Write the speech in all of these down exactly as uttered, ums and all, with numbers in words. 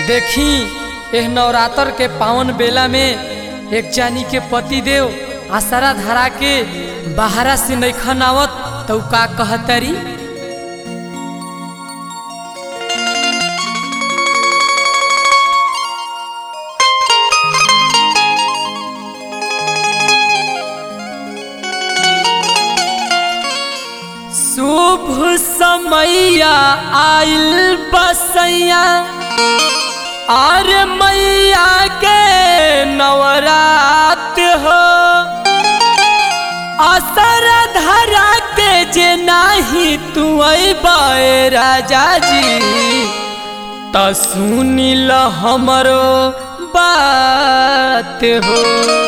देखी एह नवरात्र के पावन बेला में एक जानी के पति देव आसरा धरा के बाहरा से नैखन आवत तो का कहतरी। शुभ समैया आइल बसैया आर मैया के नवरात हो, असर धरा के जे नाही तू अइबे राजा जी त सुनिल हमरो बात हो।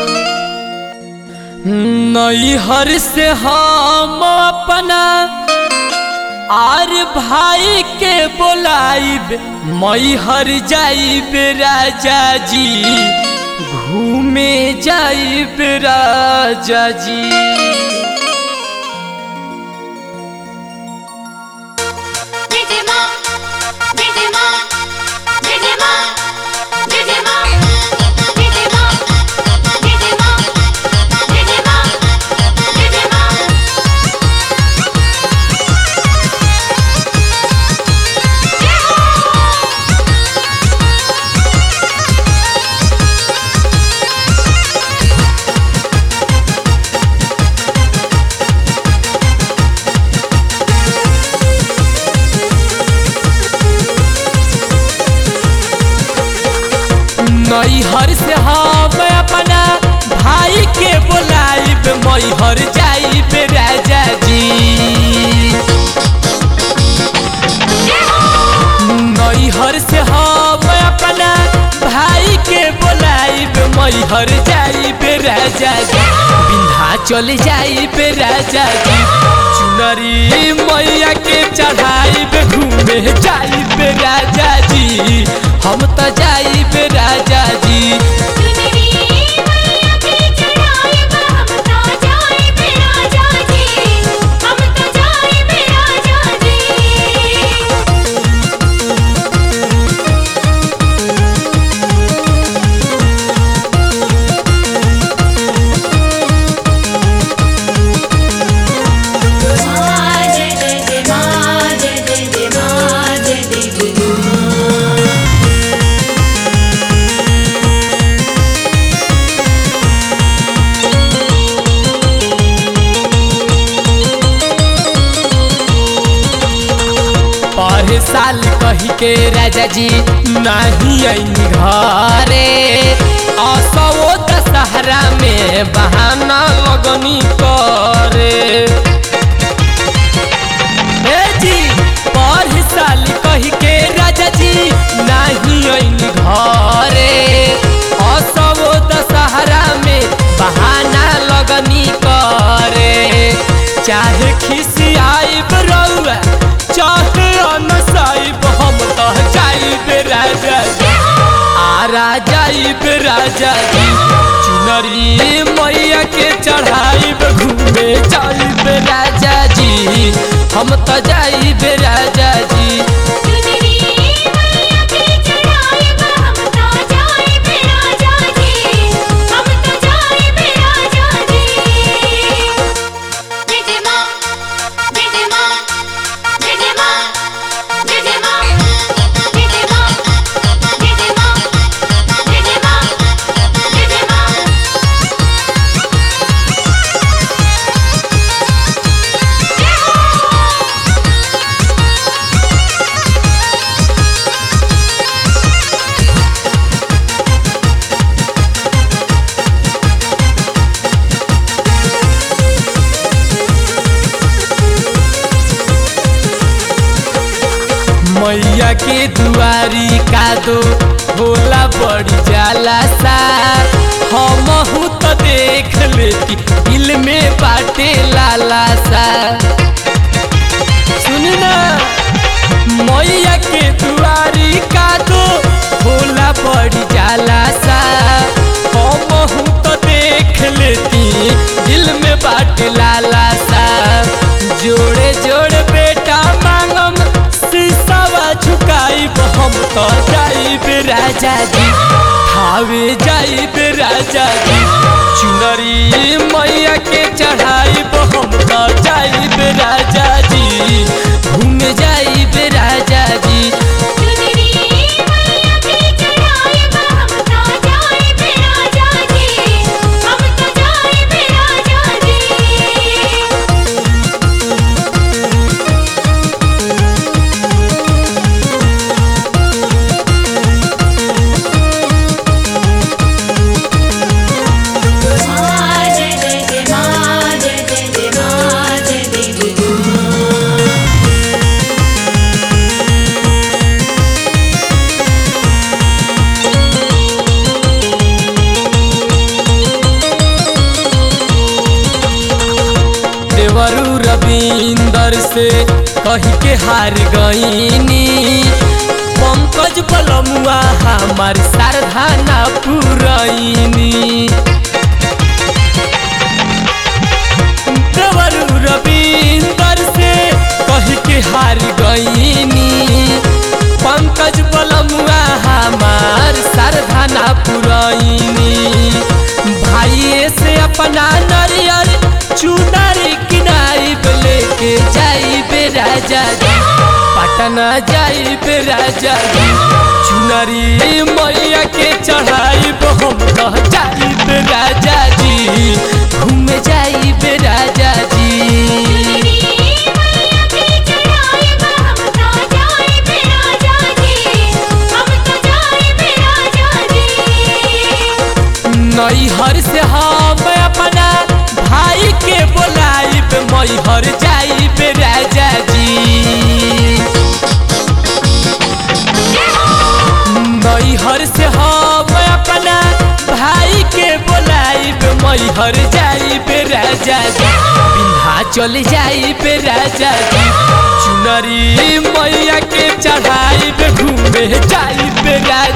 नैहर से हम अपना आर भाई के बोलाइब मैहर जाइब राजा जी, घूमे जाइब राजा जी। नैहर से हम अपना भाई के बोलाइब मैहर जाइब राजा जी। नैहर से हम अपना भाई के बोलाइब मैहर जाइब राजा जी, विंध्याचल जाइब राजा जी। चुनरी मैया के चढ़ाइब घूमे जाइब राजा जी, हम तो जाइब राजा जी। साल कही के राजा जी नहीं आईनी घरे, असो दशहरा में बहाना लगनी करे। ए जी पर साल कही के राजा जी नहीं आईनी घरे, असो दशहरा में बहाना लगनी करे। चाहे खिसियाइब रउआ चाहे अनसाइब हम तो जाइब राजा जी, आरा जाइब राजा जी। चुनरी मैया के चढ़ाइब घूमे जाइब राजा जी, हम तो जाइब राजा जी। मैया के दुआरी का दो होला बड़ी जाला सा, हमहू तो देख लेती दिल में बाटे लाला सा। सुनी ना मैया के दुआरी का दो होला बड़ी जाला सा, हमहू तो देख लेती दिल में बाटे लाला सा। जोड़े जोड़े बेटा मांगम शीशवा झुकाइब हम तो जाइब राजा जी थावे जाइब राजा जी चुनरी मैया के चढ़ाइब हम तो जाइब राजा जी घूम जाइब राजा जी देवरू रविंदर से कही के हार गईनी पंकज बलमुआ हमार शारदा ना पुरैनी देवरू रविंदर से कही के हार गईनी पंकज बलमुआ हमार शारदा ना पुरैनी भाई से अपना नरियर चुनर किनाइब लेके जाइब राजा जी पटना जाइब राजा जी चुनरी मैया के चढ़ाइब हम तो जाइब राजा जी घूम जाइब राजा जी नैहर से हम अपना भाई के बोलाइब मैहर जाइब राजा जी नैहर से हम अपना भाई के बोलाइब मैहर जाइब राजा जी विंध्याचल जाइब राजा जी चुनरी मैया के चढ़ाइब घूमे जाइब राजा